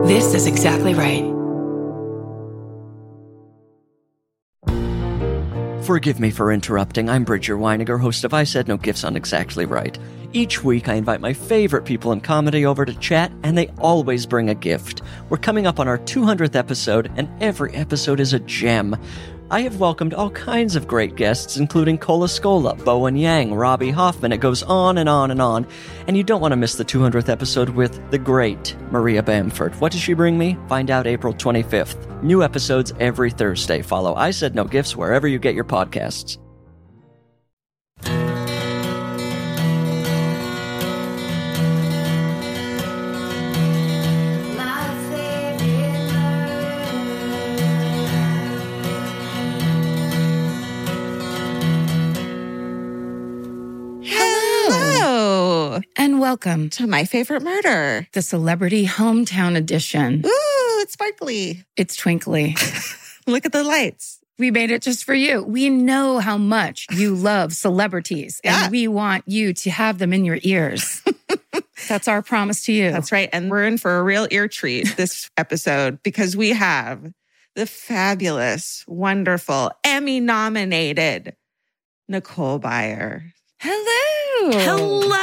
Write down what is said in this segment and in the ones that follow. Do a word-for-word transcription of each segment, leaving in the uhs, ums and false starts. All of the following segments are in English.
This is exactly right. Forgive me for interrupting. I'm Bridger Weiniger, host of I Said No Gifts on Exactly Right. Each week, I invite my favorite people in comedy over to chat, and they always bring a gift. We're coming up on our two hundredth episode, and every episode is a gem. I have welcomed all kinds of great guests, including Cola Scola, Bowen Yang, Robbie Hoffman. It goes on and on and on. And you don't want to miss the two hundredth episode with the great Maria Bamford. What does she bring me? Find out April twenty-fifth. New episodes every Thursday. Follow I Said No Gifts wherever you get your podcasts. And welcome to My Favorite Murder, the Celebrity Hometown Edition. Ooh, it's sparkly. It's twinkly. Look at the lights. We made it just for you. We know how much you love celebrities, yeah. and we want you to have them in your ears. That's our promise to you. That's right. And we're in for a real ear treat this episode because we have the fabulous, wonderful, Emmy-nominated Nicole Byer. Hello. Hello.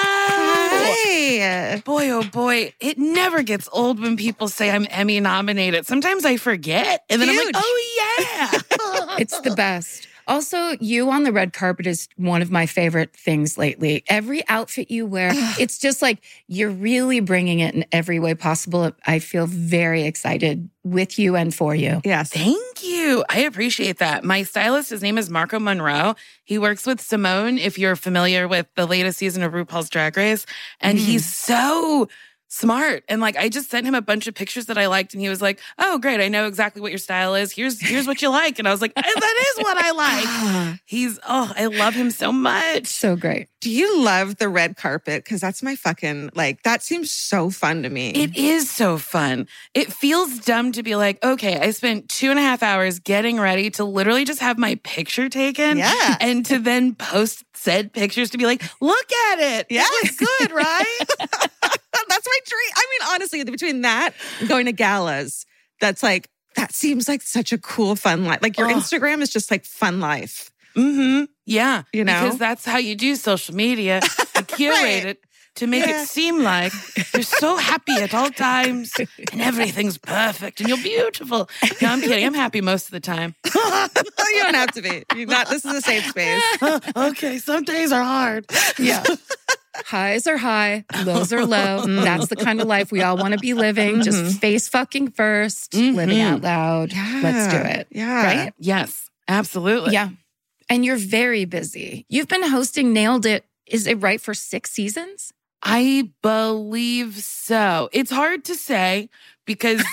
Hi. Boy, oh boy, it never gets old when people say I'm Emmy nominated. Sometimes I forget. And then Huge. I'm like, oh yeah. It's the best. Also, you on the red carpet is one of my favorite things lately. Every outfit you wear, it's just like you're really bringing it in every way possible. I feel very excited with you and for you. Yes. Thank you. I appreciate that. My stylist, his name is Marco Monroe. He works with Simone, if you're familiar with the latest season of RuPaul's Drag Race. And mm. he's so smart. And like, I just sent him a bunch of pictures that I liked. And he was like, oh, great. I know exactly what your style is. Here's, here's what you like. And I was like, that is what I like. He's, oh, I love him so much. So great. Do you love the red carpet? Because that's my fucking, like, that seems so fun to me. It is so fun. It feels dumb to be like, okay, I spent two and a half hours getting ready to literally just have my picture taken. Yeah. And to then post said pictures to be like, look at it. Yes. It looks good, right? That's my dream. I mean, honestly, between that and going to galas, that's like, that seems like such a cool, fun life. Like your oh. Instagram is just like fun life. Mm-hmm. Yeah. You know? Because that's how you do social media. You curate Right. it to make Yeah. it seem like you're so happy at all times and everything's perfect and you're beautiful. No, I'm kidding. I'm happy most of the time. You don't have to be. You're not. This is a safe space. Okay, some days are hard. Yeah. Highs are high, lows are low. That's the kind of life we all want to be living. Mhm. Just face fucking first, Mhm. living out loud. Yeah. Let's do it. Yeah. Right? Yes, absolutely. Yeah. And you're very busy. You've been hosting Nailed It, is it right, for six seasons? I believe so. It's hard to say because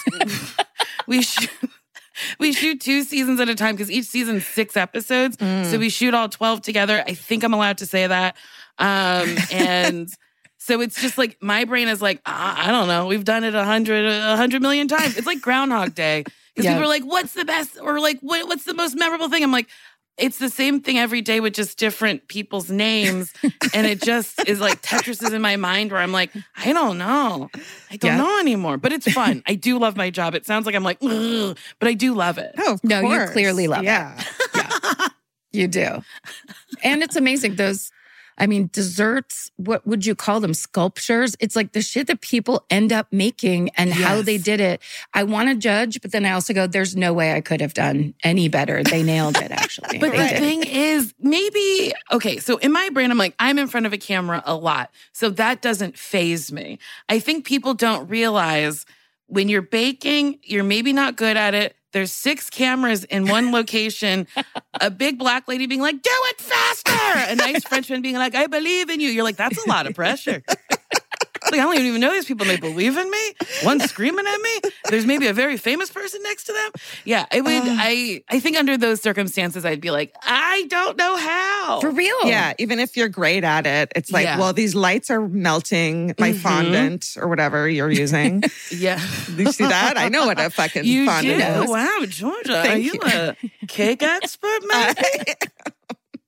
we shoot, we shoot two seasons at a time because each season's six episodes. Mm. So we shoot all twelve together. I think I'm allowed to say that. Um, and so it's just like my brain is like, I, I don't know. We've done it a hundred, a hundred million times. It's like Groundhog Day. Because Yeah. people are like, what's the best? Or like, what, what's the most memorable thing? I'm like, it's the same thing every day with just different people's names. And it just is like Tetris is in my mind where I'm like, I don't know. I don't Yeah. know anymore. But it's fun. I do love my job. It sounds like I'm like, ugh, but I do love it. Oh, of No, you course. clearly love it. yeah. You do. And it's amazing. Those, I mean, desserts, what would you call them? Sculptures? It's like the shit that people end up making and how Yes. they did it. I want to judge, but then I also go, there's no way I could have done any better. They nailed it, actually. But They the did. thing is, maybe, okay, so in my brain, I'm like, I'm in front of a camera a lot. So that doesn't faze me. I think people don't realize when you're baking, you're maybe not good at it. There's six cameras in one location, a big black lady being like, do it faster. A nice Frenchman being like, I believe in you. You're like, that's a lot of pressure. Like, I don't even know these people. They believe in me. One screaming at me. There's maybe a very famous person next to them. Yeah, I would. Uh, I I think under those circumstances, I'd be like, I don't know how. For real. Yeah, even if you're great at it, it's like, Yeah. well, these lights are melting my Mhm. fondant or whatever you're using. Yeah, You see that? I know what a fucking you fondant do. is. Wow, Georgia, Thank are you, you. a cake expert, man?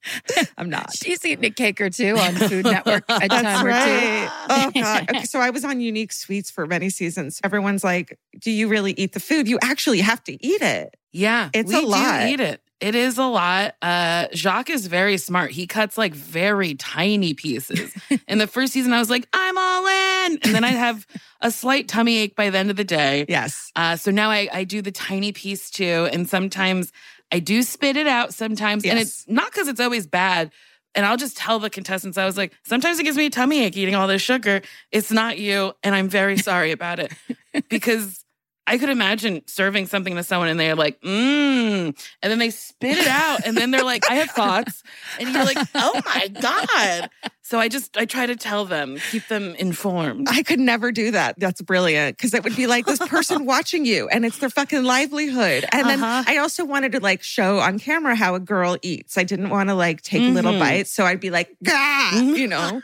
I'm not. She's eating a cake or two on Food Network a That's time right. or Oh, God. Okay, so I was on Unique Sweets for many seasons. Everyone's like, do you really eat the food? You actually have to eat it. Yeah, It's we a lot. do eat it. It is a lot. Uh, Jacques is very smart. He cuts like very tiny pieces. In the first season, I was like, I'm all in. And then I'd have a slight tummy ache by the end of the day. Yes. Uh, so now I, I do the tiny piece too. And sometimes I do spit it out sometimes. And Yes. it's not because it's always bad. And I'll just tell the contestants, I was like, sometimes it gives me a tummy ache eating all this sugar. It's not you. And I'm very sorry about it. Because I could imagine serving something to someone and they're like, mmm. And then they spit it out. And then they're like, I have thoughts. And you're like, oh my God. So I just, I try to tell them, keep them informed. I could never do that. That's brilliant. Because it would be like this person watching you and it's their fucking livelihood. And then Uh-huh. I also wanted to like show on camera how a girl eats. I didn't want to like take little Mhm. bites. So I'd be like, Gah! you know?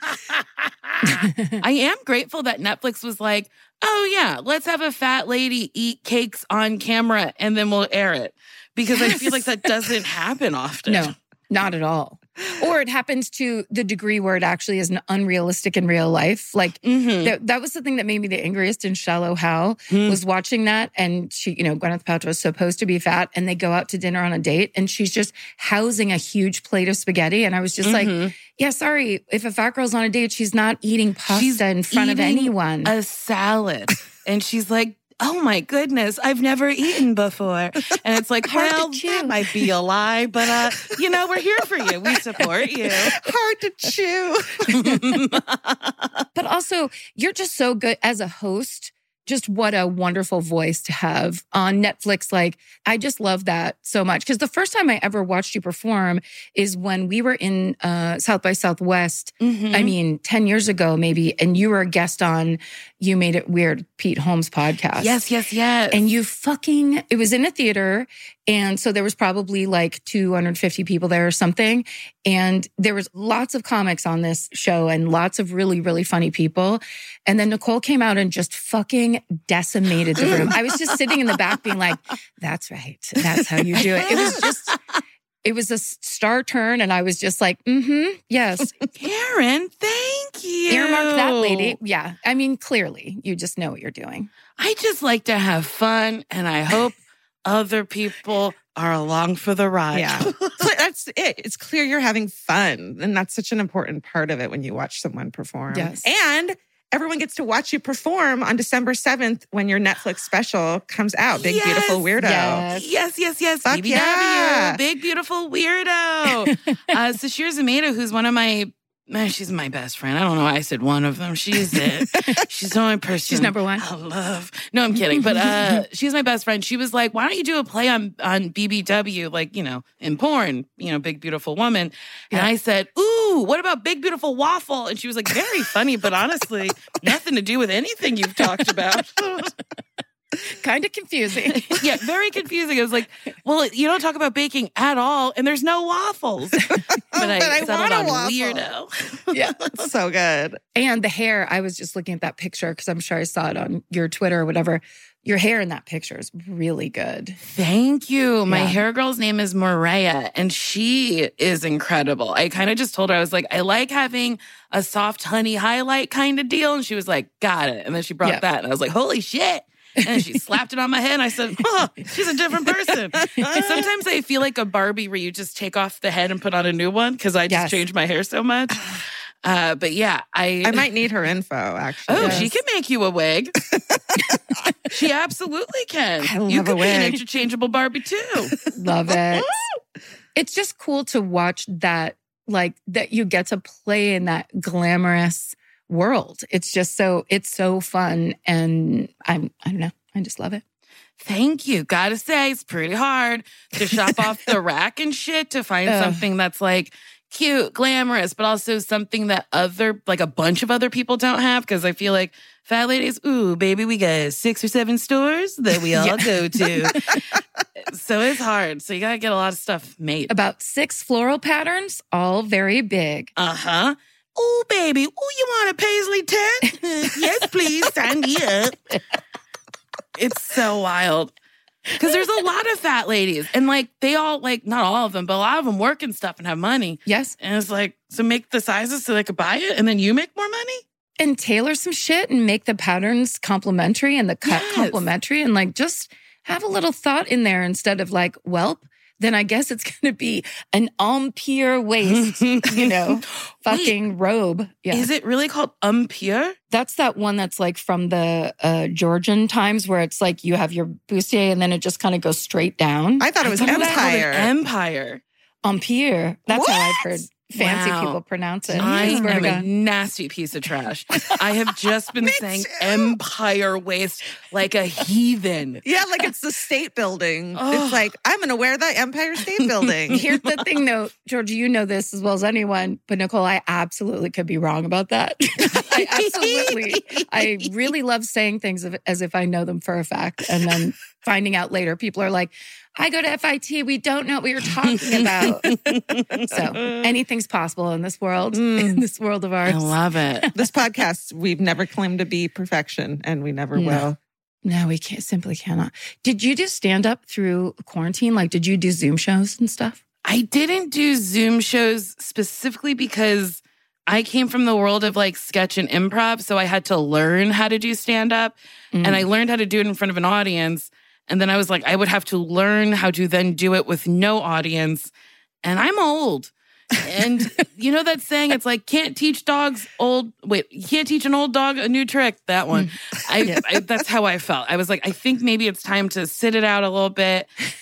I am grateful that Netflix was like, oh yeah, let's have a fat lady eat cakes on camera and then we'll air it. Because I feel like that doesn't happen often. No, not at all. Or it happens to the degree where it actually is unrealistic in real life. Like Mhm. that, that was the thing that made me the angriest in Shallow Hal Mm. was watching that. And she, you know, Gwyneth Paltrow was supposed to be fat and they go out to dinner on a date and she's just housing a huge plate of spaghetti. And I was just like, Mhm. yeah, sorry. If a fat girl's on a date, she's not eating pasta She's in front of eating anyone. a salad. And she's like, oh my goodness, I've never eaten before. And it's like, Hard to well, chew. that might be a lie, but uh, you know, we're here for you. We support you. Hard to chew. But also, you're just so good as a host. Just what a wonderful voice to have on Netflix. Like, I just love that so much. Because the first time I ever watched you perform is when we were in uh, South by Southwest. Mhm. I mean, ten years ago, maybe. And you were a guest on You Made It Weird, Pete Holmes' podcast. Yes, yes, yes. And you fucking, it was in a theater. And so there was probably like two hundred fifty people there or something. And there was lots of comics on this show and lots of really, really funny people. And then Nicole came out and just fucking decimated the room. I was just sitting in the back being like, that's right. That's how you do it. It was just, it was a star turn. And I was just like, mm-hmm, yes. Karen, thank you. Earmark that lady. Yeah. I mean, clearly you just know what you're doing. I just like to have fun, and I hope other people are along for the ride. Yeah. Cle- That's it. It's clear you're having fun. And that's such an important part of it when you watch someone perform. Yes. And everyone gets to watch you perform on December seventh when your Netflix special comes out. Big Yes. Beautiful Weirdo. Yes. Yes, yes, yes. Fuck B B W, yeah. Big Beautiful Weirdo. uh, Sashir Zameda, who's one of my, man, she's my best friend. I don't know why I said one of them. She's it. She's the only person. She's number one. I love. No, I'm kidding. But uh, she's my best friend. She was like, why don't you do a play on, on B B W, like, you know, in porn, you know, Big Beautiful Woman. And Yeah. I said, ooh, what about Big Beautiful Waffle? And she was like, very funny, but honestly, nothing to do with anything you've talked about. Kind of confusing. Yeah, very confusing. I was like, well, you don't talk about baking at all, and there's no waffles. But I, But I settled want a on waffle. weirdo. Yeah. So good. And the hair, I was just looking at that picture because I'm sure I saw it on your Twitter or whatever. Your hair in that picture is really good. Thank you. My Yeah. hair girl's name is Moraya, and she is incredible. I kind of just told her, I was like, I like having a soft honey highlight kind of deal. And she was like, got it. And then she brought Yeah. that, and I was like, holy shit. And then she slapped it on my head, and I said, oh, she's a different person. And sometimes I feel like a Barbie where you just take off the head and put on a new one because I just Yes. changed my hair so much. Uh, but yeah, I... I might need her info, actually. Oh, Yes. she can make you a wig. She absolutely can. I love you a could be an wig. interchangeable Barbie too. Love it. It's just cool to watch that, like that you get to play in that glamorous world. It's just so, it's so fun. And I'm, I don't know, I just love it. Thank you. Gotta say, it's pretty hard to shop off the rack and shit to find Ugh. something that's like cute, glamorous, but also something that other, like a bunch of other people don't have. Cause I feel like fat ladies, ooh, baby, we got six or seven stores that we all Yeah. go to. So it's hard. So you gotta get a lot of stuff made. About six floral patterns, all very big. Uh huh. Oh, baby. Oh, you want a paisley tent? Yes, please. Sign me up. It's so wild. Because there's a lot of fat ladies. And like, they all, like, not all of them, but a lot of them work and stuff and have money. Yes. And it's like, so make the sizes so they could buy it and then you make more money? And tailor some shit and make the patterns complimentary and the cut Yes. complimentary. And like, just have a little thought in there instead of like, welp, then I guess it's going to be an empire waist, you know, fucking Wait, robe. Yeah. Is it really called empire? That's that one that's like from the uh, Georgian times where it's like you have your bustier and then it just kind of goes straight down. I thought it was I thought it called an Empire. empire. Empire. That's how I've What? heard fancy Wow. people pronounce it. I Swear to am a God. nasty piece of trash. I have just been Me saying too. empire waist like a heathen. Yeah, like it's the state building. Oh. It's like, I'm going to wear the Empire State Building. Here's the thing, though, Georgia, you know this as well as anyone, but Nicole, I absolutely could be wrong about that. I absolutely, I really love saying things of- as if I know them for a fact, and then finding out later, people are like, "I go to F I T, we don't know what we were talking about." So anything's possible in this world, in this world of ours. I love it. This podcast, we've never claimed to be perfection, and we never No. will. No, we can't, simply cannot. Did you do stand up through quarantine? Like, did you do Zoom shows and stuff? I didn't do Zoom shows specifically because I came from the world of like sketch and improv. So I had to learn how to do stand up Mm. and I learned how to do it in front of an audience. And then I was like, I would have to learn how to then do it with no audience. And I'm old. And you know that saying, it's like, can't teach dogs old, wait, you can't teach an old dog a new trick. That one. I, I That's how I felt. I was like, I think maybe it's time to sit it out a little bit.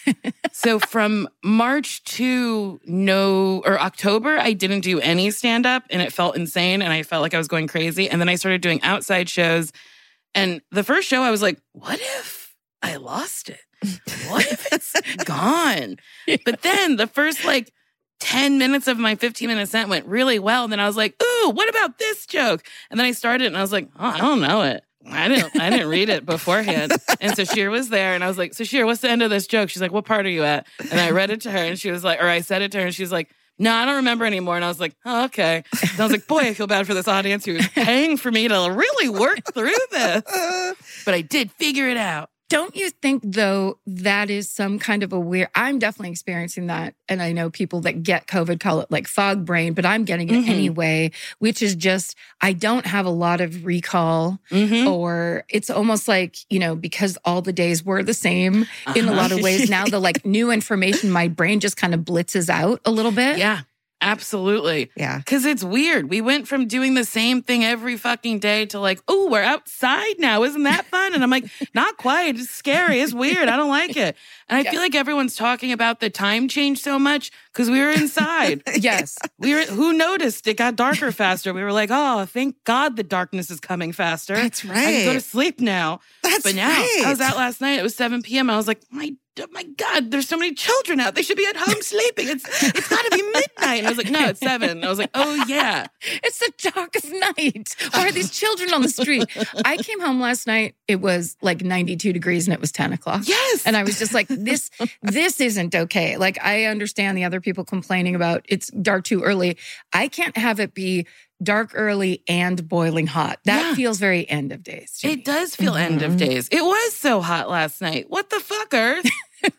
So from March to no, or October, I didn't do any stand up and it felt insane. And I felt like I was going crazy. And then I started doing outside shows. And the first show I was like, what if I lost it? What if it's gone? But then the first like ten minutes of my fifteen minute set went really well. And then I was like, ooh, what about this joke? And then I started and I was like, oh, I don't know it. I didn't I didn't read it beforehand. And so Sheer was there and I was like, so Sheer, what's the end of this joke? She's like, what part are you at? And I read it to her and she was like, or I said it to her and she was like, no, I don't remember anymore. And I was like, oh, okay. And I was like, boy, I feel bad for this audience who's paying for me to really work through this. But I did figure it out. Don't you think, though, that is some kind of a weird, I'm definitely experiencing that. And I know people that get COVID call it like fog brain, but I'm getting it Mhm. anyway, which is just, I don't have a lot of recall Mm-hmm. or it's almost like, you know, because all the days were the same in a Uh-huh. lot of ways. Now the like new information, my brain just kind of blitzes out a little bit. Yeah, absolutely. Yeah. Because it's weird. We went from doing the same thing every fucking day to like, oh, we're outside now. Isn't that fun? And I'm like, not quite. It's scary. It's weird. I don't like it. And I Yeah. feel like everyone's talking about the time change so much because we were inside. Yes. We were, who noticed it got darker faster? We were like, oh, thank God the darkness is coming faster. That's I can go to right. sleep now. That's But now right. I was out last night. It was seven p.m. I was like, my my God, there's so many children out. They should be at home sleeping. It's it's got to be midnight. And I was like, no, it's seven. I was like, oh yeah. It's the darkest night. Why are these children on the street? I came home last night. It was like ninety-two degrees and it was ten o'clock. Yes. And I was just like, this, this isn't okay. Like, I understand the other people complaining about it's dark too early. I can't have it be dark early and boiling hot. That Yeah. feels very end of days. to me. It does feel end of days. It was so hot last night. What the fuck, Earth?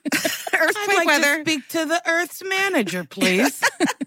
I'd Earthquake like weather. to speak to the Earth's manager, please.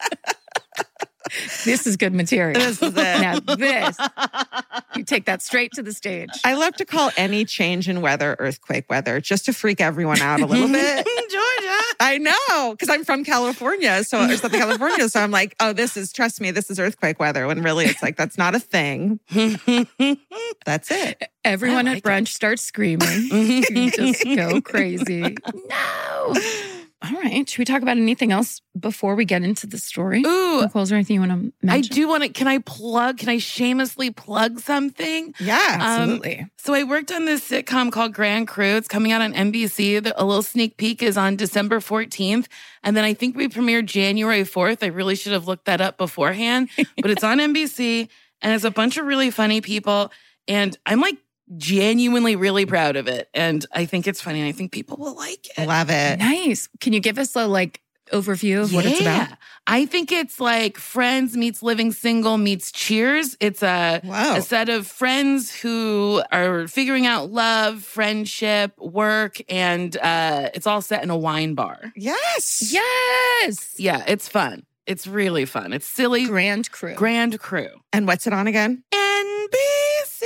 This is good material. This is it. Now this, you take that straight to the stage. I love to call any change in weather earthquake weather just to freak everyone out a little bit. Georgia. I know, because I'm from California, so or Southern California. So I'm like, oh, this is, trust me, this is earthquake weather. When really it's like, that's not a thing. That's it. Everyone I at like brunch starts screaming. You just go crazy. No. All right. Should we talk about anything else before we get into the story? Ooh, Nicole, is there anything you want to I mention? do want to, can I plug, can I shamelessly plug something? Yeah. Absolutely. So I worked on this sitcom called Grand Crew. It's coming out on N B C. The, a little sneak peek is on December fourteenth. And then I think we premiere January fourth. I really should have looked that up beforehand. But it's on N B C and it's a bunch of really funny people. And I'm like genuinely really proud of it. And I think it's funny. And I think people will like it. Love it. Nice. Can you give us a like overview of what it's about? I think it's like Friends meets Living Single meets Cheers. It's a, Wow. a set of friends who are figuring out love, friendship, work, and uh, it's all set in a wine bar. Yes. Yes. Yeah, it's fun. It's really fun. It's silly. Grand Crew. Grand Crew. And what's it on again? N B C.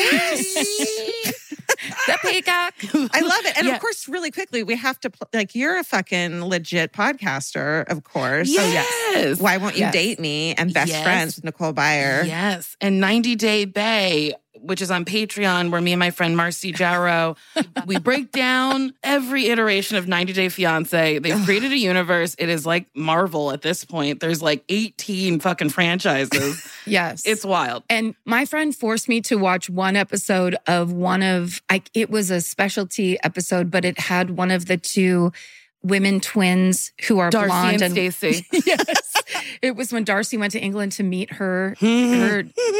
Yes. The Peacock. I love it. And Yeah. of course, really quickly, we have to, pl- like, you're a fucking legit podcaster, of course. Yes. Why Won't You Yes. Date Me? And Best Yes. Friends with Nicole Byer. Yes. And ninety Day Bay, which is on Patreon, where me and my friend Marcy Jarrow, we break down every iteration of ninety Day Fiancé. They've created a universe. It is like Marvel at this point. There's like eighteen fucking franchises. Yes. It's wild. And my friend forced me to watch one episode of one of, I, it was a specialty episode, but it had one of the two women twins who are Darcy blonde and Stacey. Yes. It was when Darcy went to England to meet her. her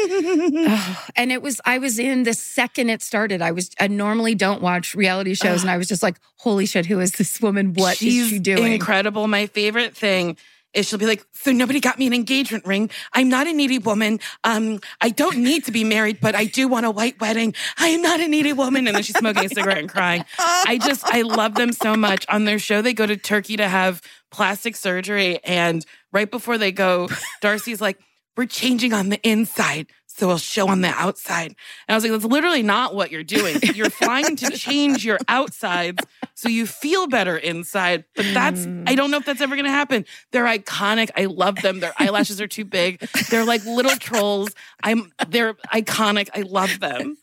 oh, and it was, I was in the second it started. I was, I normally don't watch reality shows. And I was just like, holy shit, who is this woman? What She's is she doing? incredible. My favorite thing is she'll be like, so nobody got me an engagement ring. I'm not a needy woman. Um, I don't need to be married, but I do want a white wedding. I am not a needy woman. And then she's smoking a cigarette and crying. I just, I love them so much. On their show, they go to Turkey to have plastic surgery. And right before they go, Darcy's like, we're changing on the inside, so it'll show on the outside. And I was like, that's literally not what you're doing. You're flying to change your outsides so you feel better inside. But that's, I don't know if that's ever going to happen. They're iconic. I love them. Their eyelashes are too big. They're like little trolls. I'm, they're iconic. I love them.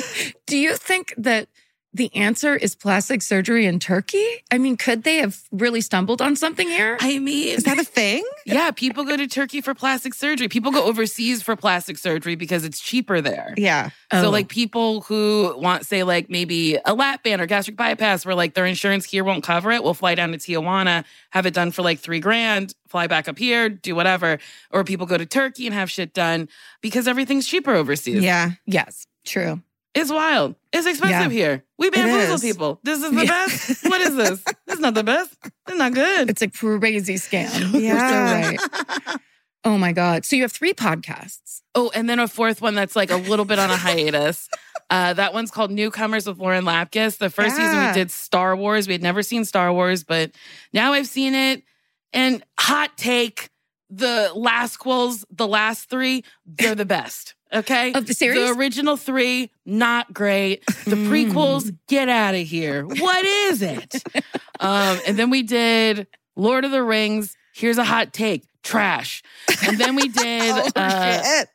Do you think that the answer is plastic surgery in Turkey? I mean, could they have really stumbled on something here? I mean, Is that a thing? yeah, people go to Turkey for plastic surgery. People go overseas for plastic surgery because it's cheaper there. Yeah. Oh. So like people who want, say like maybe a lap band or gastric bypass where like their insurance here won't cover it, will fly down to Tijuana, have it done for like three grand, fly back up here, do whatever. Or people go to Turkey and have shit done because everything's cheaper overseas. Yeah. Yes, true. It's wild. It's expensive here. We bamboozle is. people. This is the Yeah. best? What is this? This is not the best. It's not good. It's a crazy scam. Yeah. You're so right. Oh my God. So you have three podcasts. Oh, and then a fourth one that's like a little bit on a hiatus. Uh, that one's called Newcomers with Lauren Lapkus. The first season Yeah. we did Star Wars. We had never seen Star Wars, but now I've seen it. And hot take, the Lasquels, the last three, they're the best. Okay? Of the series? The original three, not great. The Mm. prequels, get out of here. What is it? um, and then we did Lord of the Rings. Here's a hot take. Trash. And then we did Oh, uh, shit.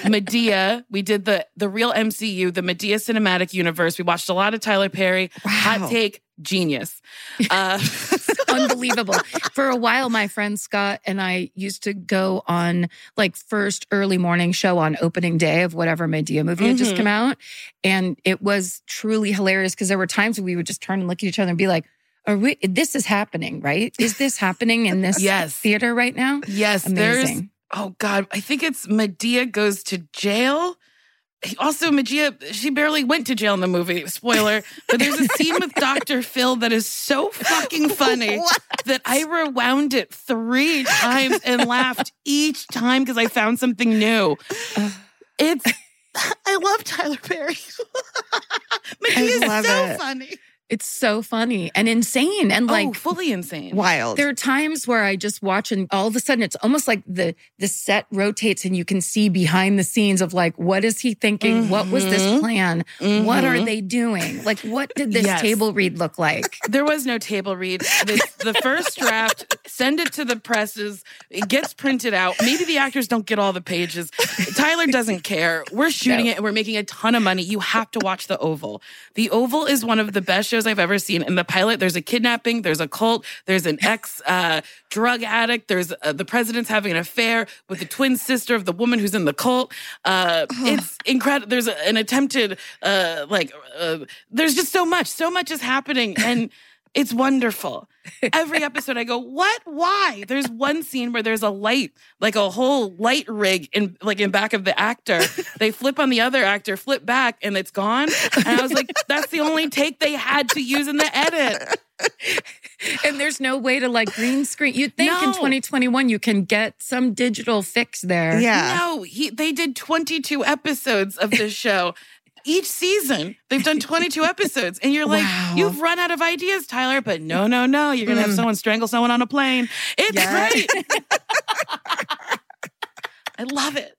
Medea. We did the the real M C U, the Medea Cinematic Universe. We watched a lot of Tyler Perry. Wow. Hot take, genius. Uh, Unbelievable. For a while, my friend Scott and I used to go on like first early morning show on opening day of whatever Medea movie had just Mhm. come out. And it was truly hilarious because there were times when we would just turn and look at each other and be like, are we, this is happening, right? Is this happening in this Yes. theater right now? yes, there's Amazing. oh God, I think it's Medea goes to jail. Also, Medea, she barely went to jail in the movie. Spoiler. But there's a scene with Doctor Phil that is so fucking funny What? that I rewound it three times and laughed each time because I found something new. It's, I love Tyler Perry. Medea's love so it. funny. It's so funny and insane. And like, oh, fully insane. Wild. there are times where I just watch and all of a sudden it's almost like the the set rotates and you can see behind the scenes of like, what is he thinking? What was this Mhm. plan? What are Mhm. they doing? Like, what did this Yes. table read look like? There was no table read. The, the first draft, send it to the presses. It gets printed out. Maybe the actors don't get all the pages. Tyler doesn't care. We're shooting No. it and we're making a ton of money. You have to watch The Oval. The Oval is one of the best shows I've ever seen. In the pilot, there's a kidnapping, there's a cult, there's an ex uh, drug addict, there's uh, the president's having an affair with the twin sister of the woman who's in the cult. Uh, it's incredible. There's a, an attempted, uh, like, uh, there's just so much. So much is happening. And it's wonderful. Every episode I go, what? Why? There's one scene where there's a light, like a whole light rig in like in back of the actor. They flip on the other actor, flip back, and it's gone. And I was like, that's the only take they had to use in the edit. And there's no way to like green screen. You'd think No. in twenty twenty-one you can get some digital fix there. Yeah. No, he, they did twenty-two episodes of this show. Each season, they've done twenty-two episodes. And you're like, Wow. you've run out of ideas, Tyler. But no, no, no. You're going to have Mm. someone strangle someone on a plane. It's Yeah. great. I love it.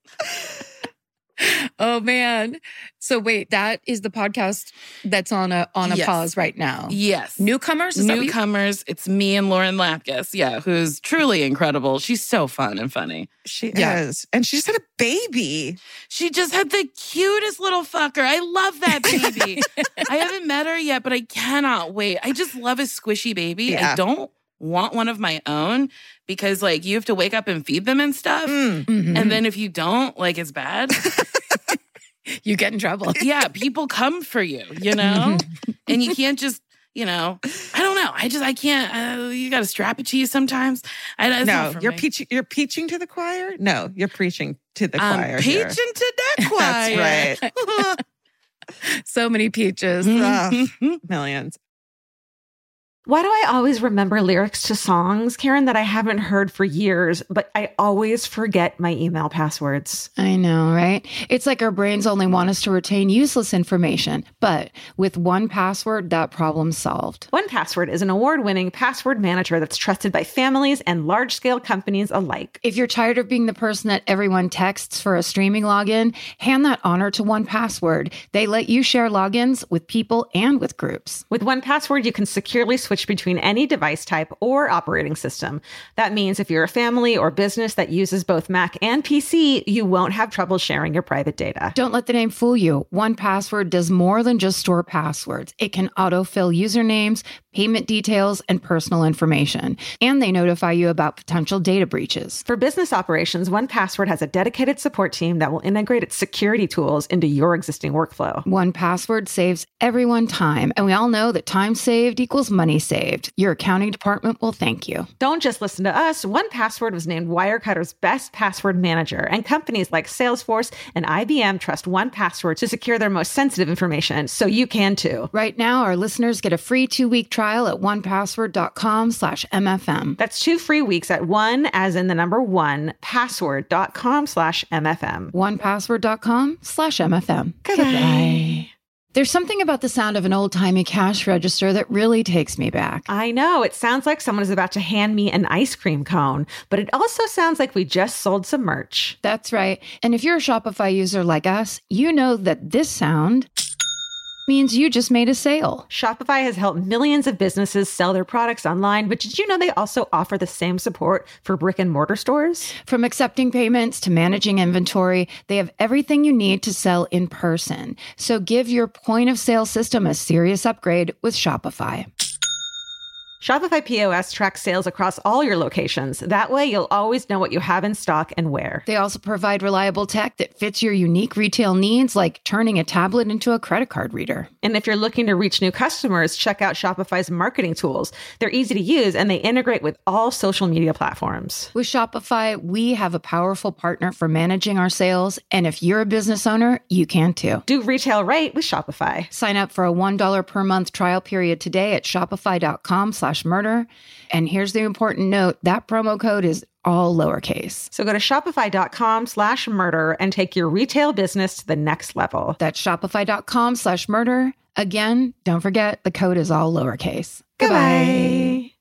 Oh man. So wait, that is the podcast that's on a on a Yes. pause right now. Yes. Newcomers? Is that what you- Newcomers. It's me and Lauren Lapkus. Yeah, who's truly incredible. She's so fun and funny. She Yeah. is. And she just had a baby. She just had the cutest little fucker. I love that baby. I haven't met her yet, but I cannot wait. I just love a squishy baby. Yeah. I don't want one of my own because, like, you have to wake up and feed them and stuff. Mm. Mhm. And then if you don't, like, it's bad. You get in trouble. Yeah, people come for you, you know? And you can't just, you know, I don't know. I just, I can't, uh, you got to strap it to you sometimes. I, it's No, not for you're me. preaching. You're preaching to the choir. No, you're preaching to the I'm choir. preaching here. to that choir. That's right. So many peaches. Ugh, millions. Why do I always remember lyrics to songs, Karen, that I haven't heard for years, but I always forget my email passwords? I know, right? It's like our brains only want us to retain useless information. But with one password, that problem's solved. one Password is an award-winning password manager that's trusted by families and large-scale companies alike. If you're tired of being the person that everyone texts for a streaming login, hand that honor to one Password. They let you share logins with people and with groups. With one Password, you can securely switch between any device type or operating system. That means if you're a family or business that uses both Mac and P C, you won't have trouble sharing your private data. Don't let the name fool you. one Password does more than just store passwords. It can autofill usernames, payment details, and personal information. And they notify you about potential data breaches. For business operations, one Password has a dedicated support team that will integrate its security tools into your existing workflow. one Password saves everyone time. And we all know that time saved equals money saved. Your accounting department will thank you. Don't just listen to us. one Password was named Wirecutter's best password manager, and companies like Salesforce and I B M trust one Password to secure their most sensitive information, so you can too. Right now, our listeners get a free two-week trial at one password dot com slash M F M. That's two free weeks at one, as in the number one, password.com slash MFM. one password dot com slash M F M. Goodbye. There's something about the sound of an old-timey cash register that really takes me back. I know, it sounds like someone is about to hand me an ice cream cone, but it also sounds like we just sold some merch. That's right. And if you're a Shopify user like us, you know that this sound means you just made a sale. Shopify has helped millions of businesses sell their products online, but did you know they also offer the same support for brick and mortar stores? From accepting payments to managing inventory, they have everything you need to sell in person. So give your point of sale system a serious upgrade with Shopify. Shopify P O S tracks sales across all your locations. That way, you'll always know what you have in stock and where. They also provide reliable tech that fits your unique retail needs, like turning a tablet into a credit card reader. And if you're looking to reach new customers, check out Shopify's marketing tools. They're easy to use and they integrate with all social media platforms. With Shopify, we have a powerful partner for managing our sales. And if you're a business owner, you can too. Do retail right with Shopify. Sign up for a one dollar per month trial period today at shopify.com slash murder. And here's the important note, that promo code is all lowercase. So go to shopify.com slash murder and take your retail business to the next level. That's shopify.com slash murder. Again, don't forget, the code is all lowercase. Goodbye.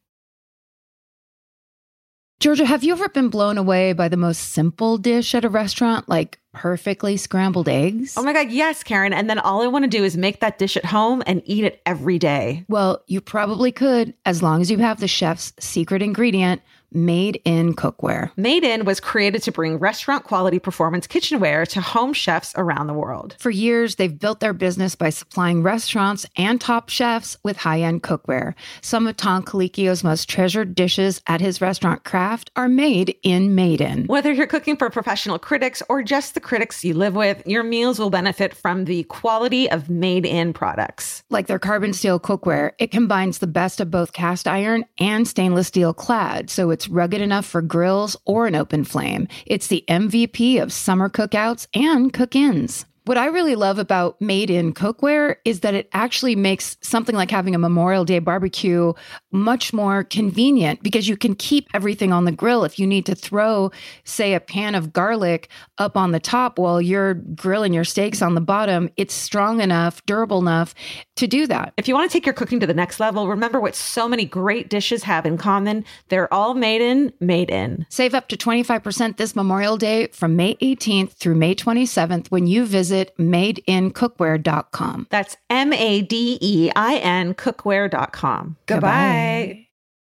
Georgia, have you ever been blown away by the most simple dish at a restaurant, like perfectly scrambled eggs? Oh my God, yes, Karen. And then all I want to do is make that dish at home and eat it every day. Well, you probably could, as long as you have the chef's secret ingredient, Made in Cookware. Made In was created to bring restaurant quality performance kitchenware to home chefs around the world. For years, they've built their business by supplying restaurants and top chefs with high-end cookware. Some of Tom Colicchio's most treasured dishes at his restaurant Craft are made in Made In. Whether you're cooking for professional critics or just the critics you live with, your meals will benefit from the quality of Made In products. Like their carbon steel cookware, it combines the best of both cast iron and stainless steel clad, so it's rugged enough for grills or an open flame. It's the M V P of summer cookouts and cook-ins. What I really love about Made in Cookware is that it actually makes something like having a Memorial Day barbecue much more convenient because you can keep everything on the grill. If you need to throw, say, a pan of garlic up on the top while you're grilling your steaks on the bottom, it's strong enough, durable enough to do that. If you want to take your cooking to the next level, remember what so many great dishes have in common. They're all made in, made in. Save up to twenty-five percent this Memorial Day from May eighteenth through May twenty-seventh when you visit made in cookware dot com. That's M A D E I N cookware dot com. Goodbye.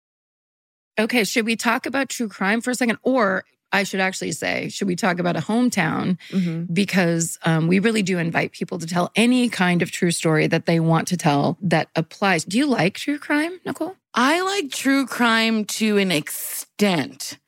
Goodbye. Okay, should we talk about true crime for a second? Or I should actually say, should we talk about a hometown? Mm-hmm. Because um, we really do invite people to tell any kind of true story that they want to tell that applies. Do you like true crime, Nicole? I like true crime to an extent.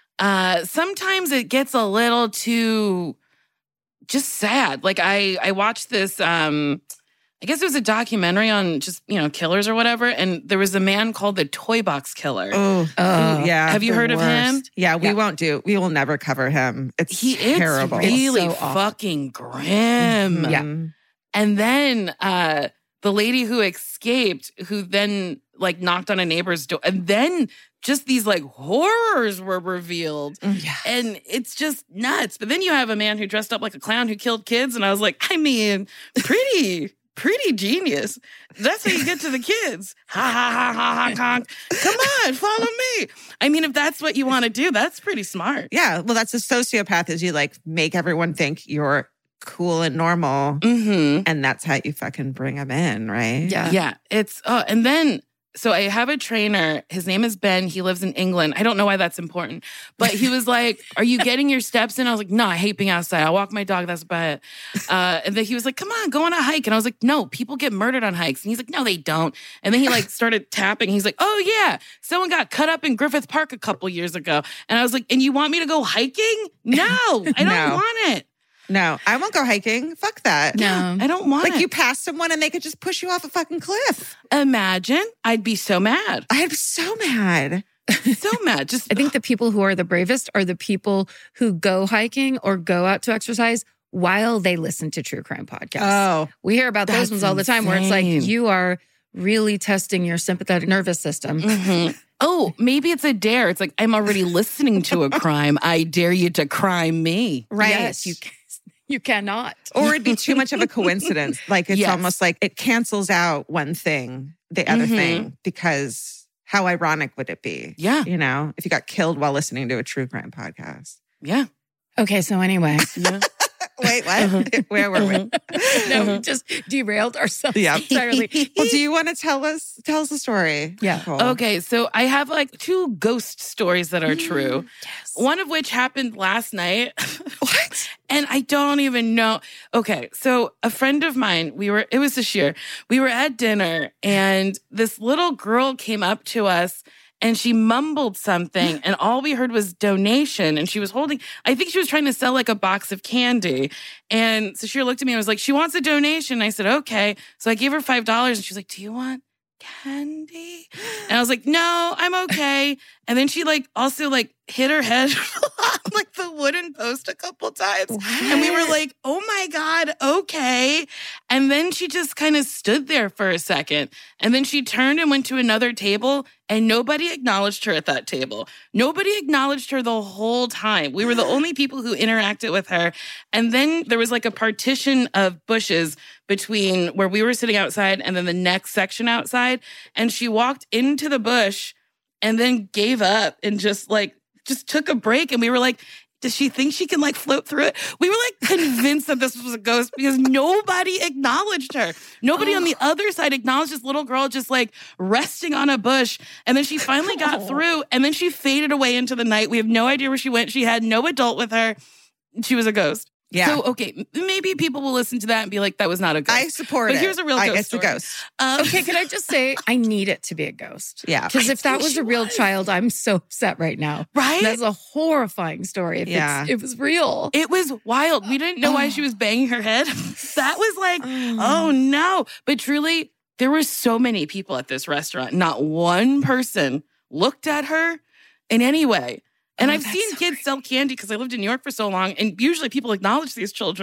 Uh, sometimes it gets a little too just sad. Like I, I watched this, um, I guess it was a documentary on just, you know, killers or whatever. And there was a man called the Toy Box Killer. Oh, oh yeah. Have you the heard worst. of him? Yeah, we Yeah. won't do, we will never cover him. It's He is terrible. really It's so awful. fucking grim. Mhm. Yeah. And then uh, the lady who escaped, who then like knocked on a neighbor's door, and then just these like horrors were revealed. Yeah. And it's just nuts. But then you have a man who dressed up like a clown who killed kids. And I was like, I mean, pretty, pretty genius. That's how you get to the kids. Ha ha ha ha ha conk. Come on, follow me. I mean, if that's what you want to do, that's pretty smart. Yeah, well, that's a sociopath is you like make everyone think you're cool and normal. Mm-hmm. And that's how you fucking bring them in, right? Yeah. Yeah. It's, oh, and then, so I have a trainer. His name is Ben. He lives in England. I don't know why that's important. But he was like, are you getting your steps in? I was like, no, I hate being outside. I walk my dog. That's about it. Uh, and then he was like, come on, go on a hike. And I was like, no, people get murdered on hikes. And he's like, no, they don't. And then he like started tapping. He's like, oh yeah, someone got cut up in Griffith Park a couple years ago. And I was like, and you want me to go hiking? No, I don't No. want it. No, I won't go hiking. Fuck that. No. I don't want Like it. you pass someone and they could just push you off a fucking cliff. Imagine. I'd be so mad. I'm so mad. So mad. Just I think the people who are the bravest are the people who go hiking or go out to exercise while they listen to true crime podcasts. Oh, We hear about those That's ones all the time where it's like insane. you are really testing your sympathetic nervous system. Mhm. Oh, maybe it's a dare. It's like, I'm already listening to a crime. I dare you to crime me. right. Yes, you, can, you cannot. Or it'd be too much of a coincidence. Like it's Yes. almost like it cancels out one thing, the other Mhm. thing, because how ironic would it be? Yeah. You know, if you got killed while listening to a true crime podcast. Yeah. Okay, so anyway, Yeah. Wait, what? Where were we? no, we just derailed ourselves Yeah. entirely. Well, do you want to tell us tell us the story? Yeah. Nicole? Okay, so I have like two ghost stories that are true. One of which happened last night. What? And I don't even know. Okay, so a friend of mine, we were, it was this year, we were at dinner and this little girl came up to us and she mumbled something and all we heard was donation. And she was holding, I think she was trying to sell like a box of candy. And so she looked at me and was like, she wants a donation. And I said, okay. So I gave her five dollars and she was like, do you want candy? And I was like, no, I'm okay. And then she like also like hit her head on like the wooden post a couple times. And we were like, oh my God, okay. And then she just kind of stood there for a second. And then she turned and went to another table and nobody acknowledged her at that table. Nobody acknowledged her the whole time. We were the only people who interacted with her. And then there was like a partition of bushes between where we were sitting outside and then the next section outside. And she walked into the bush and then gave up and just like, just took a break. And we were like, does she think she can like float through it? We were like convinced that this was a ghost because nobody acknowledged her. Nobody on the other side acknowledged this little girl just like resting on a bush. And then she finally got through and then she faded away into the night. We have no idea where she went. She had no adult with her. She was a ghost. Yeah. So, okay, maybe people will listen to that and be like, that was not a ghost. I support But it. here's a real I- ghost It's story. a ghost. Um, Okay, can I just say I need it to be a ghost? Yeah. Because if that think was she a real was. child, I'm so upset right now. Right? That's a horrifying story. If Yeah. it's, it was real. It was wild. We didn't know why she was banging her head. That was like, oh no. But truly, there were so many people at this restaurant. Not one person looked at her in any way. And Oh, I've that's seen so kids sell candy because I lived in New York for so long. And usually people acknowledge these children.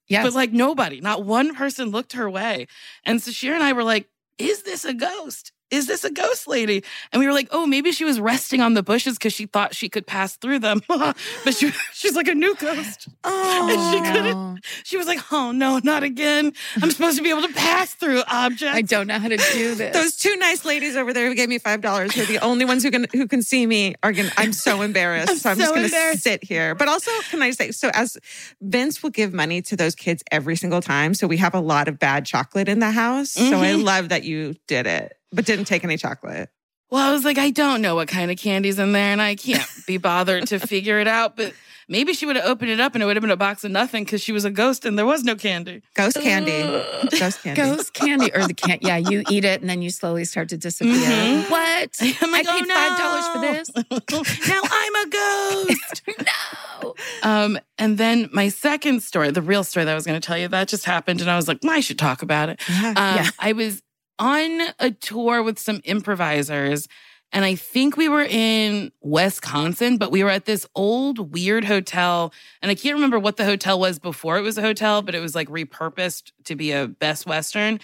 Yes. But like nobody, not one person looked her way. And Sashir and I were like, is this a ghost? Is this a ghost lady? And we were like, oh, maybe she was resting on the bushes because she thought she could pass through them. But she, she's like a new ghost. Oh, And she couldn't. She was like, oh, no, not again. I'm supposed to be able to pass through objects. I don't know how to do this. those two nice ladies over there who gave me five dollars, who are the only ones who can who can see me, are gonna. I'm so embarrassed. I'm so I'm so just going to embarrassed. sit here. But also, can I say, so as Vince will give money to those kids every single time, so we have a lot of bad chocolate in the house. So I Mhm. love that you did it, but didn't take any chocolate. Well, I was like, I don't know what kind of candy's in there, and I can't be bothered to figure it out. But maybe she would have opened it up and it would have been a box of nothing because she was a ghost and there was no candy. Ghost candy. Ghost candy. Ghost candy or the can yeah, you eat it and then you slowly start to disappear. Mhm. What? I'm like, I paid oh, five dollars for this. Now I'm a ghost. No. Um, and then my second story, the real story that I was going to tell you, that just happened, and I was like, I should talk about it. Yeah. Um, Yeah. I was on a tour with some improvisers, and I think we were in Wisconsin, but we were at this old weird hotel, and I can't remember what the hotel was before it was a hotel, but it was like repurposed to be a Best Western,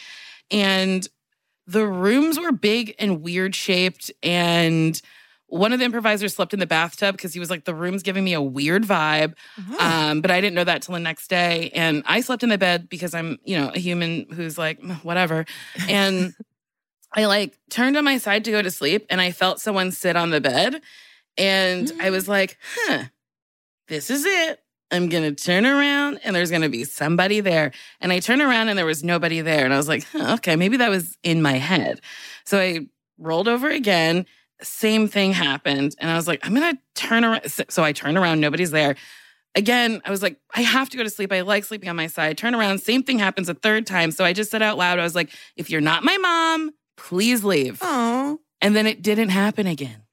and the rooms were big and weird shaped, and one of the improvisers slept in the bathtub because he was like, the room's giving me a weird vibe. Oh. Um, but I didn't know that till the next day. And I slept in the bed because I'm, you know, a human who's like, whatever. And I like turned on my side to go to sleep and I felt someone sit on the bed. And I was like, huh, this is it. I'm going to turn around and there's going to be somebody there. And I turned around and there was nobody there. And I was like, huh, okay, maybe that was in my head. So I rolled over again. Same thing happened. And I was like, I'm going to turn around. So I turned around. Nobody's there. Again, I was like, I have to go to sleep. I like sleeping on my side. Turn around. Same thing happens a third time. So I just said out loud, I was like, if you're not my mom, please leave. Oh. And then it didn't happen again.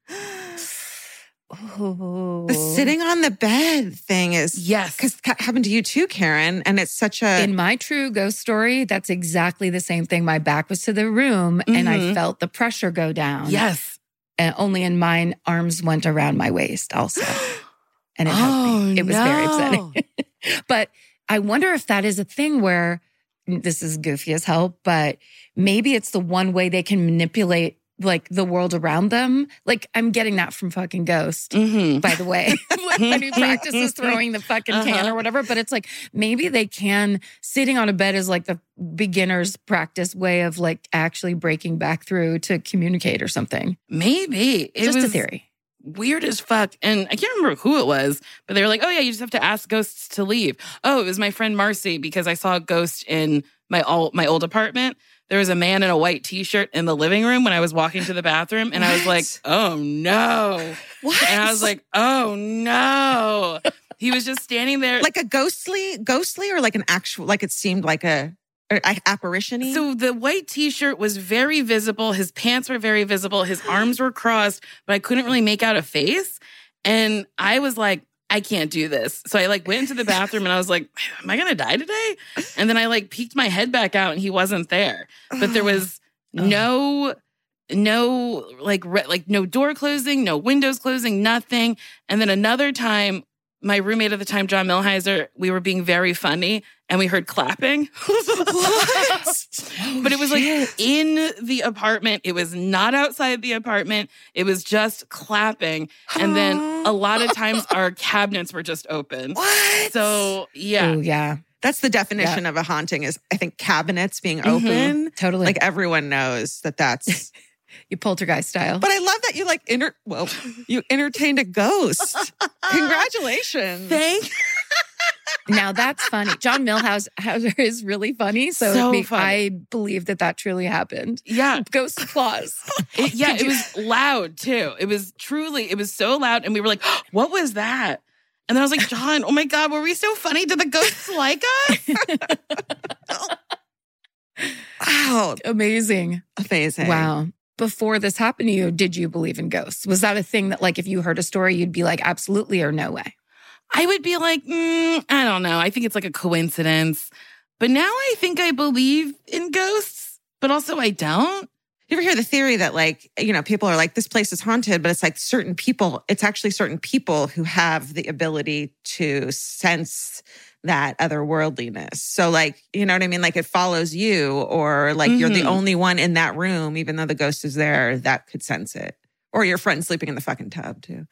Oh. The sitting on the bed thing is, Yes. because it happened to you too, Karen. And it's such a, In my true ghost story, that's exactly the same thing. My back was to the room and I Mhm. felt the pressure go down. Yes. And only in mine, arms went around my waist also. And it helped Oh, me. It was very no. upsetting. But I wonder if that is a thing where this is goofy as hell, but maybe it's the one way they can manipulate like the world around them. Like I'm getting that from fucking Ghost, Mm-hmm. by the way. Like when he practices throwing the fucking can Uh-huh. or whatever. But it's like maybe they can, sitting on a bed is like the beginner's practice way of like actually breaking back through to communicate or something. Maybe. It Just was a theory. weird as fuck. And I can't remember who it was, but they were like, oh yeah, you just have to ask ghosts to leave. Oh, it was my friend Marcy because I saw a ghost in my old, my old apartment. There was a man in a white t-shirt in the living room when I was walking to the bathroom. And I was What? like, oh no. what? And I was like, oh no. He was just standing there. like a ghostly, ghostly, or like an actual, like it seemed like a, a apparition-y? So the white t-shirt was very visible. His pants were very visible. His arms were crossed, but I couldn't really make out a face. And I was like, I can't do this. So I like went into the bathroom and I was like, am I going to die today? And then I like peeked my head back out and he wasn't there. But there was no, no, like, re- like no door closing, no windows closing, nothing. And then another time, my roommate at the time, John Milheiser, we were being very funny and we heard clapping. What? But it was like in the apartment. It was not outside the apartment. It was just clapping. And then a lot of times our cabinets were just open. What? So yeah. Oh, yeah. That's the definition of a haunting is, I think, cabinets being Mhm. open. Totally. Like everyone knows that that's, you poltergeist style. but I love that you like, inter- well, you entertained a ghost. Congratulations. Thank Now that's funny. John Milheiser is really funny. So, So it make- funny. I believe that that truly happened. Yeah. Ghost applause. It, yeah, Could it you- was loud too. It was truly, it was so loud. And we were like, what was that? And then I was like, John, oh my God, were we so funny? Did the ghosts like us? Wow. Amazing. Amazing. Wow. Before this happened to you, did you believe in ghosts? Was that a thing that, like, if you heard a story, you'd be like, absolutely or no way? I would be like, mm, I don't know. I think it's like a coincidence. But now I think I believe in ghosts, but also I don't. You ever hear the theory that, like, you know, people are like, this place is haunted, but it's like certain people, it's actually certain people who have the ability to sense that otherworldliness. So like, you know what I mean? Like it follows you, or like you're the Mhm. only one in that room, even though the ghost is there, that could sense it. Or your friend sleeping in the fucking tub too.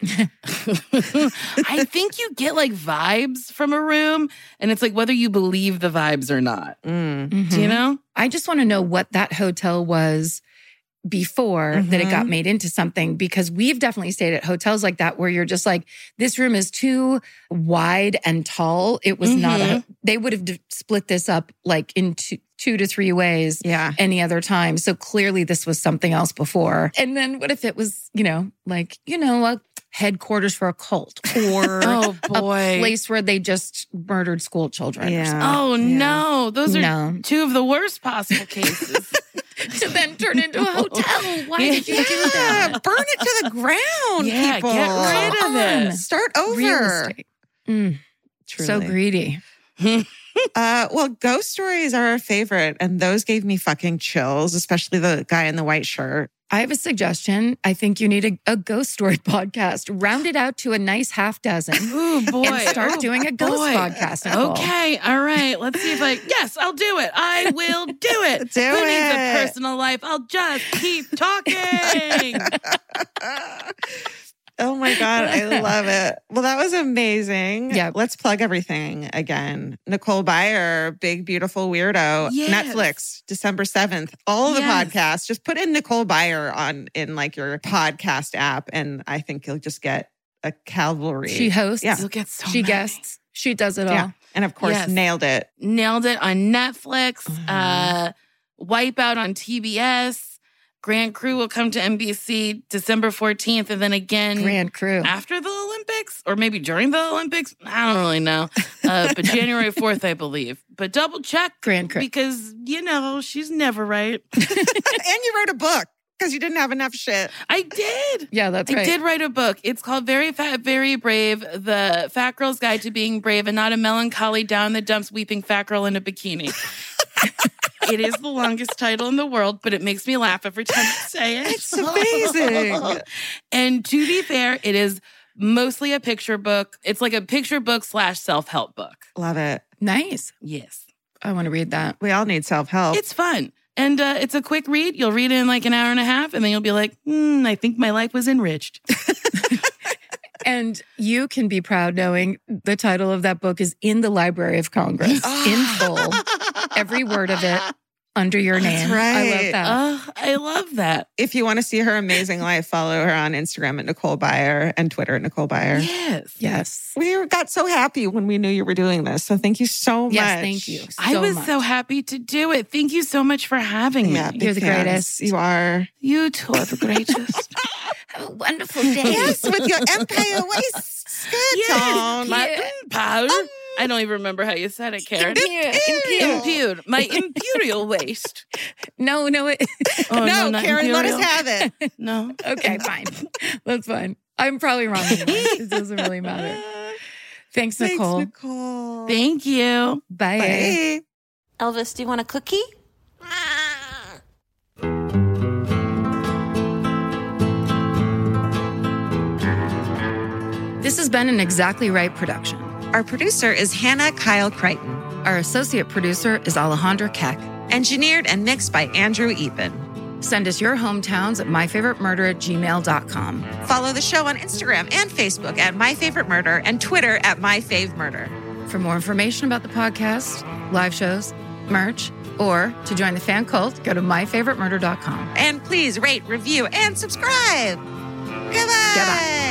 I think you get like vibes from a room, and it's like whether you believe the vibes or not. Mm. Mhm. Do you know? I just want to know what that hotel was before that it got Mhm. made into something, because we've definitely stayed at hotels like that where you're just like, this room is too wide and tall. It was not a, they would have d- split this up like into two to three ways Yeah. any other time. So clearly this was something else before. And then what if it was, you know, like, you know, a headquarters for a cult or Oh a boy. place where they just murdered school children or Yeah. something. Oh Yeah. no. Those are No. two of the worst possible cases. To then turn into a hotel. Why Yeah. did you do that? Yeah, burn it to the ground, Yeah, people. get rid of Come it. on. Start over. Real estate. Mm, so Truly. greedy. Uh, well, ghost stories are our favorite, and those gave me fucking chills, especially the guy in the white shirt. I have a suggestion. I think you need a, a ghost story podcast. Round it out to a nice half dozen. Ooh, boy. And start Oh, doing a ghost boy. podcast, Nicole. Okay, all right. Let's see if I. Yes, I'll do it. I will do it. Do Who needs a it. personal life? I'll just keep talking. Oh my God, I love it. Well, that was amazing. Yep. Let's plug everything again. Nicole Byer, Big Beautiful Weirdo, Yes. Netflix, December seventh. All of the Yes. podcasts, just put in Nicole Byer on in like your podcast app, and I think you'll just get a cavalry. She hosts. Yeah. You'll get so She many. guests. She does it all. Yeah. And of course, Yes. nailed it. Nailed it on Netflix. Mhm. Uh, Wipeout on T B S. Grand Crew will come to N B C December fourteenth, and then again Grand Crew. after the Olympics, or maybe during the Olympics. I don't really know. Uh, but January fourth, I believe. But double check Grand Crew. because, you know, she's never right. And you wrote a book because you didn't have enough shit. I did. Yeah, that's I right. did write a book. It's called Very Fat, Very Brave, The Fat Girl's Guide to Being Brave and Not a Melancholy Down the Dumps Weeping Fat Girl in a Bikini. It is the longest title in the world, but it makes me laugh every time I say it. It's amazing. And to be fair, it is mostly a picture book. It's like a picture book slash self-help book. Love it. Nice. Yes. I want to read that. We all need self-help. It's fun. And uh, it's a quick read. You'll read it in like an hour and a half, and then you'll be like, hmm, I think my life was enriched. And you can be proud knowing the title of that book is In the Library of Congress, in full, every word of it under your name. That's I love right. that. Oh, I love that. If you want to see her amazing life, follow her on Instagram at Nicole Byer and Twitter at Nicole Byer. Yes. Yes. We got so happy when we knew you were doing this. So thank you so much. Yes, thank you. I so was much. so happy to do it. Thank you so much for having me. Yeah, big You're the fans. greatest. You are. You two are the greatest. Have a wonderful day. Yes, with your Empire waist skirt on. My Yeah. empire. I don't even remember how you said it, Karen. Imperial. Imperial. My imperial waist. No, no. It, Oh, no, not Karen, let us imperial. have it. No. okay, fine. That's fine. I'm probably wrong anyway. It doesn't really matter. Thanks, Thanks, Nicole. Nicole. Thank you. Bye. Bye. Elvis, do you want a cookie? This has been an Exactly Right production. Our producer is Hannah Kyle Crichton. Our associate producer is Alejandra Keck. Engineered and mixed by Andrew Eapen. Send us your hometowns at myfavoritemurder at gmail dot com. Follow the show on Instagram and Facebook at My Favorite Murder and Twitter at My Fave Murder. For more information about the podcast, live shows, merch, or to join the fan cult, go to my favorite murder dot com. And please rate, review, and subscribe. Goodbye. Goodbye.